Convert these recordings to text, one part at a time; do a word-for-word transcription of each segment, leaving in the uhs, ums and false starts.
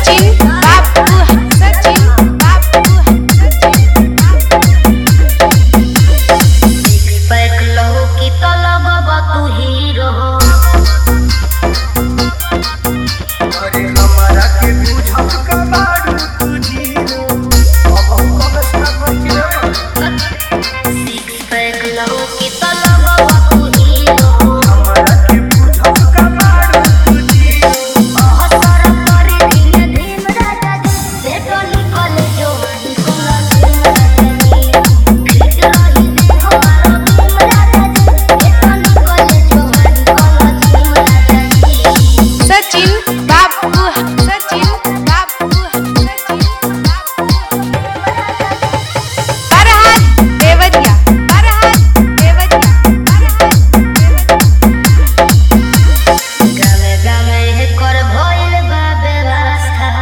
सचिन बाबू सचिन बाबू पैक लहो की तलब तू हीरो अरे हमारा के बुझा का बारू तू जीरो अब हम कबस का भइलो पैक लहो की तलब तू हीरो हमारा के बुझा का बारू तू जीरो हसर करे दिन दिन राजा से तो निकल जो निकल रही दे हमारा दिन राजा से तो निकल जो निकल सचिन बाबू सचिन बाबू सचिन फरहाद देवरिया फरहाद देवरिया गावे गावे कर भइल बा व्यवस्था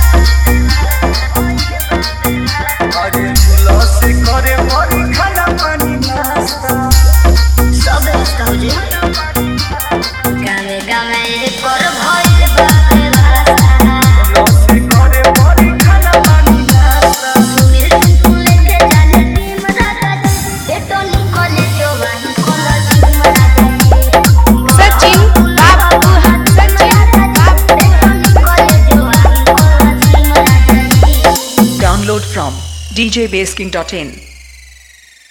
अरे मुला से करे मरी खाना पानी नाश्ता सब व्यवस्था हो जे गावे गावे कर भइल बा व्यवस्था मुला से करे मरी खाना पानी नाश्ता सुमिर तू लेके जाने टीम राजा ये तो निकल जो वही कॉलेज राजा सचिन बाबू सचिन बाबू निकल जो वही कॉलेज राजा Download from d j base king dot in.